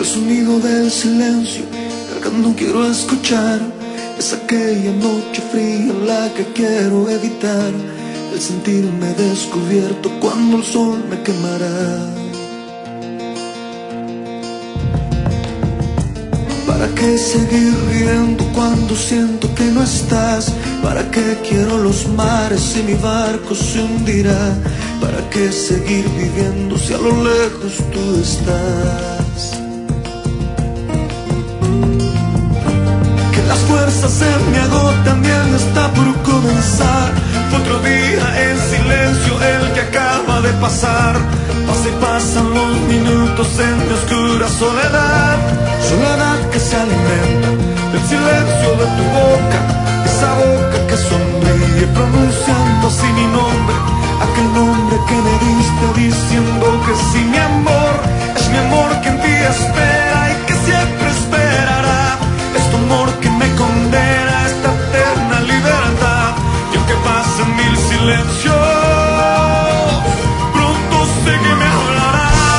El sonido del silencio, el que no quiero escuchar, es aquella noche fría la que quiero evitar. El sentirme descubierto cuando el sol me quemará. ¿Para qué seguir riendo cuando siento que no estás? ¿Para qué quiero los mares si mi barco se hundirá? ¿Para qué seguir viviendo si a lo lejos tú estás? Que las fuerzas se me agotan, bien está por comenzar. Fue otro día en silencio el que acaba de pasar. Pasa y pasan los minutos en mi oscura soledad. Soledad que se alimenta del silencio de tu boca, esa boca que sonríe pronunciando así mi nombre, aquel nombre que me diste diciendo que sí, mi amor, es mi amor que en ti espera y que siempre esperará. Es tu amor que me condena a esta eterna libertad. Y aunque pasen mil silencios, pronto sé que me hablará.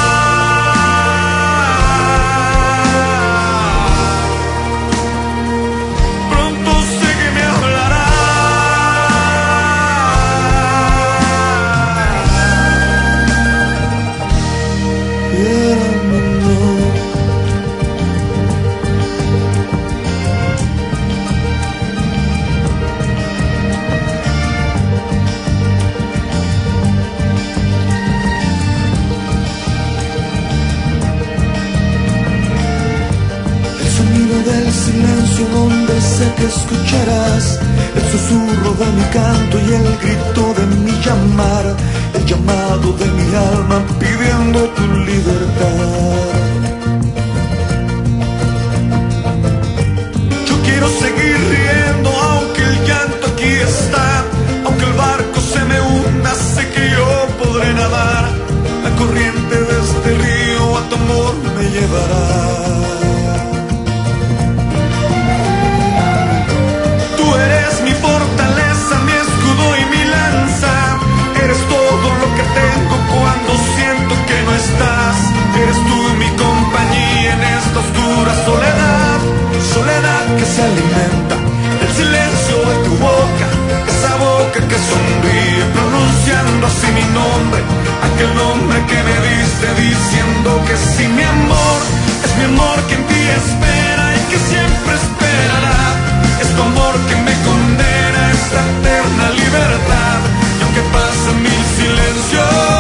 Del silencio donde sé que escucharás el susurro de mi canto y el grito de mi llamar, el llamado de mi alma pidiendo tu libertad. Yo quiero seguir riendo aunque el llanto aquí está, aunque el barco se me hunda, sé que yo podré nadar. La corriente de este río a tu amor me llevará. Eres tú mi compañía en esta oscura soledad. Soledad que se alimenta del silencio de tu boca, esa boca que sonríe pronunciando así mi nombre, aquel nombre que me diste diciendo que sí, mi amor, es mi amor que en ti espera y que siempre esperará. Es tu amor que me condena a esta eterna libertad. Y aunque pasen mil silencios,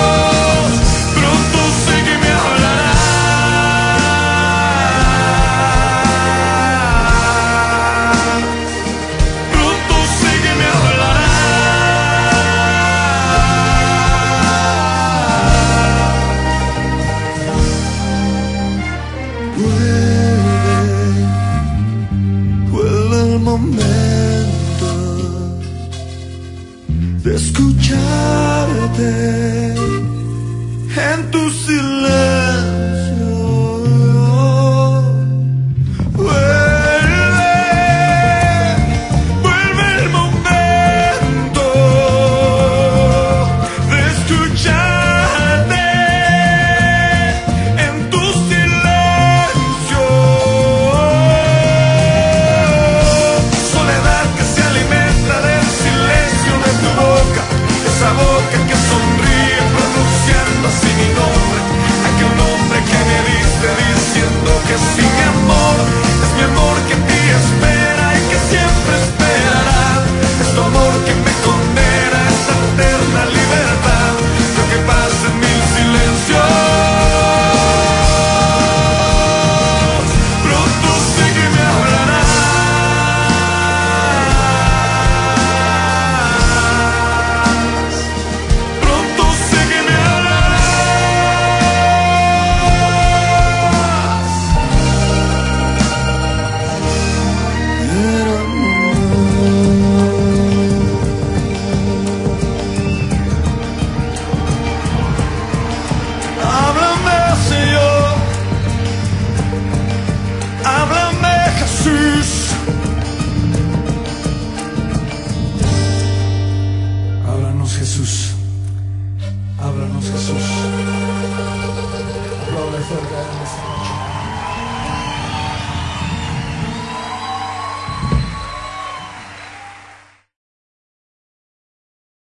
de escucharte en tu silencio. Vuelve el momento de escucharte en tu silencio. Soledad que se alimenta del silencio de tu boca, esa boca que sonríe pronunciando así mi nombre, aquel nombre que me diste diciendo que sí, mi amor, es mi amor que en ti espera y que siempre esperará. Es tu amor que me condena a esta eterna libertad. Lo que pasa en mil silencios, pronto sé que me hablará. Jesús, háblanos Jesús. Aplaude fuerte.